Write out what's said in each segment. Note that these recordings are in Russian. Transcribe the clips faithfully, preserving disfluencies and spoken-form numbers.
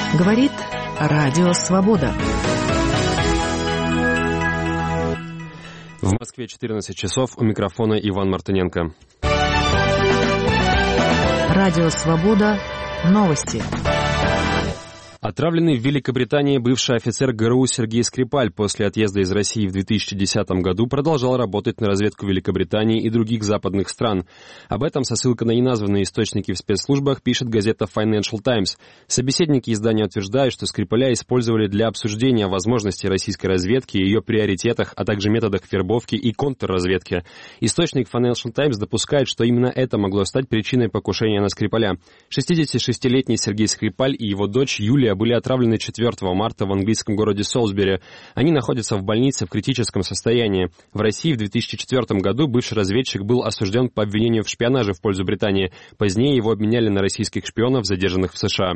Говорит Радио Свобода. В Москве четырнадцать часов, у микрофона Иван Мартыненко. Радио Свобода. Новости. Отравленный в Великобритании бывший офицер ГРУ Сергей Скрипаль после отъезда из России в две тысячи десятом году продолжал работать на разведку Великобритании и других западных стран. Об этом со ссылкой на неназванные источники в спецслужбах пишет газета Financial Times. Собеседники издания утверждают, что Скрипаля использовали для обсуждения возможностей российской разведки, ее приоритетах, а также методах вербовки и контрразведки. Источник Financial Times допускает, что именно это могло стать причиной покушения на Скрипаля. шестидесятишестилетний Сергей Скрипаль и его дочь Юлия были отравлены четвёртого марта в английском городе Солсбери. Они находятся в больнице в критическом состоянии. В России в две тысячи четвёртом году бывший разведчик был осужден по обвинению в шпионаже в пользу Британии. Позднее его обменяли на российских шпионов, задержанных в США.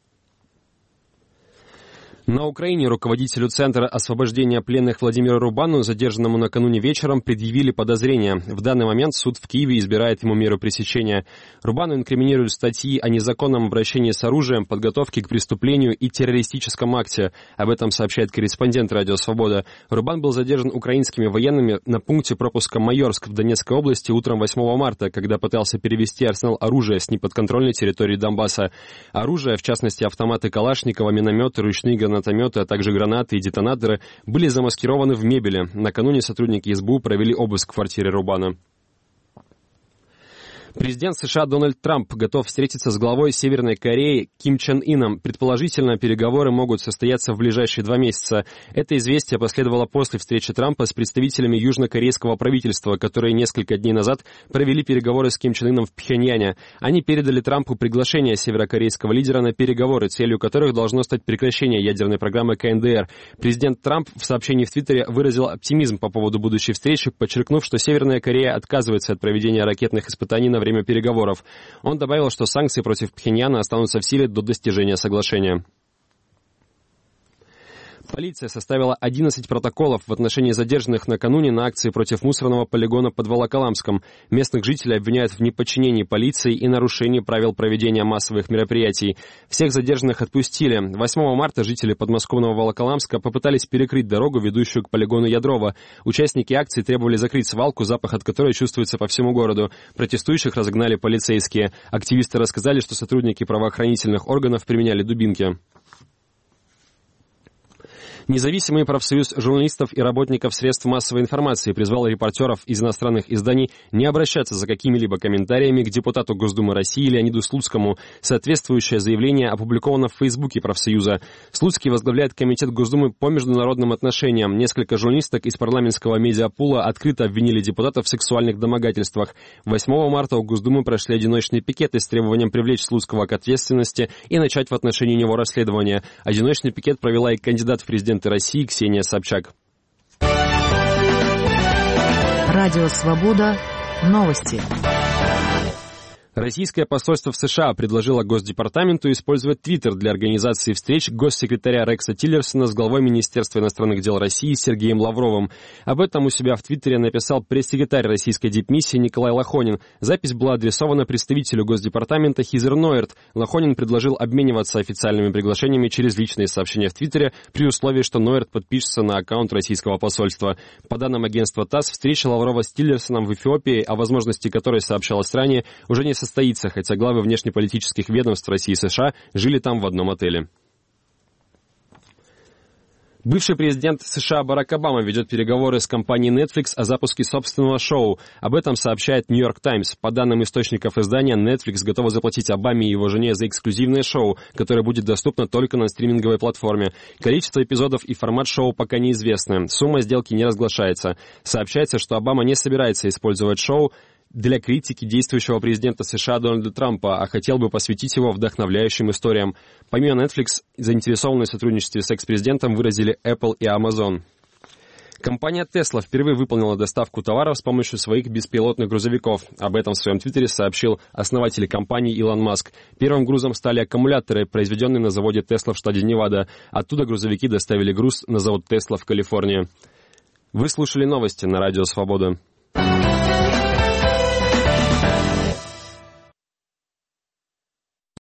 На Украине руководителю Центра освобождения пленных Владимиру Рубану, задержанному накануне вечером, предъявили подозрения. В данный момент суд в Киеве избирает ему меру пресечения. Рубану инкриминируют статьи о незаконном обращении с оружием, подготовке к преступлению и террористическом акте. Об этом сообщает корреспондент Радио Свобода. Рубан был задержан украинскими военными на пункте пропуска Майорск в Донецкой области утром восьмого марта, когда пытался перевести арсенал оружия с неподконтрольной территории Донбасса. Оружие, в частности автоматы Калашникова, минометы, ручные гранатометы, а также гранаты и детонаторы, были замаскированы в мебели. Накануне сотрудники СБУ провели обыск в квартире Рубана. Президент США Дональд Трамп готов встретиться с главой Северной Кореи Ким Чен Ыном. Предположительно, переговоры могут состояться в ближайшие два месяца. Это известие последовало после встречи Трампа с представителями южнокорейского правительства, которые несколько дней назад провели переговоры с Ким Чен Ыном в Пхеньяне. Они передали Трампу приглашение северокорейского лидера на переговоры, целью которых должно стать прекращение ядерной программы ка эн дэ эр. Президент Трамп в сообщении в Твиттере выразил оптимизм по поводу будущей встречи, подчеркнув, что Северная Корея отказывается от проведения ракетных испытаний на время время переговоров. Он добавил, что санкции против Пхеньяна останутся в силе до достижения соглашения. Полиция составила одиннадцать протоколов в отношении задержанных накануне на акции против мусорного полигона под Волоколамском. Местных жителей обвиняют в неподчинении полиции и нарушении правил проведения массовых мероприятий. Всех задержанных отпустили. восьмого марта жители подмосковного Волоколамска попытались перекрыть дорогу, ведущую к полигону Ядрова. Участники акции требовали закрыть свалку, запах от которой чувствуется по всему городу. Протестующих разогнали полицейские. Активисты рассказали, что сотрудники правоохранительных органов применяли дубинки. Независимый профсоюз журналистов и работников средств массовой информации призвал репортеров из иностранных изданий не обращаться за какими-либо комментариями к депутату Госдумы России Леониду Слуцкому. Соответствующее заявление опубликовано в Фейсбуке профсоюза. Слуцкий возглавляет Комитет Госдумы по международным отношениям. Несколько журналисток из парламентского медиапула открыто обвинили депутата в сексуальных домогательствах. восьмого марта у Госдумы прошли одиночные пикеты с требованием привлечь Слуцкого к ответственности и начать в отношении него расследование. Одиночный пикет провела и кандидат в президенты России Ксения Собчак. Радио Свобода. Новости. Российское посольство в США предложило Госдепартаменту использовать Твиттер для организации встреч госсекретаря Рекса Тиллерсона с главой Министерства иностранных дел России Сергеем Лавровым. Об этом у себя в Твиттере написал пресс-секретарь российской дипмиссии Николай Лохонин. Запись была адресована представителю Госдепартамента Хизер Нойерт. Лохонин предложил обмениваться официальными приглашениями через личные сообщения в Твиттере при условии, что Нойерт подпишется на аккаунт российского посольства. По данным агентства ТАСС, встреча Лаврова с Тиллерсоном в Эфиопии, о возможности которой сообщалось ранее, уже не состоится. состоится, хотя главы внешнеполитических ведомств России и США жили там в одном отеле. Бывший президент США Барак Обама ведет переговоры с компанией Netflix о запуске собственного шоу. Об этом сообщает Нью-Йорк Таймс. По данным источников издания, Netflix готова заплатить Обаме и его жене за эксклюзивное шоу, которое будет доступно только на стриминговой платформе. Количество эпизодов и формат шоу пока неизвестны. Сумма сделки не разглашается. Сообщается, что Обама не собирается использовать шоу для критики действующего президента США Дональда Трампа, а хотел бы посвятить его вдохновляющим историям. Помимо Netflix, заинтересованность в сотрудничестве с экс-президентом выразили Apple и Amazon. Компания Tesla впервые выполнила доставку товаров с помощью своих беспилотных грузовиков. Об этом в своем твиттере сообщил основатель компании Илон Маск. Первым грузом стали аккумуляторы, произведенные на заводе Tesla в штате Невада. Оттуда грузовики доставили груз на завод Tesla в Калифорнии. Вы слушали новости на Радио Свобода.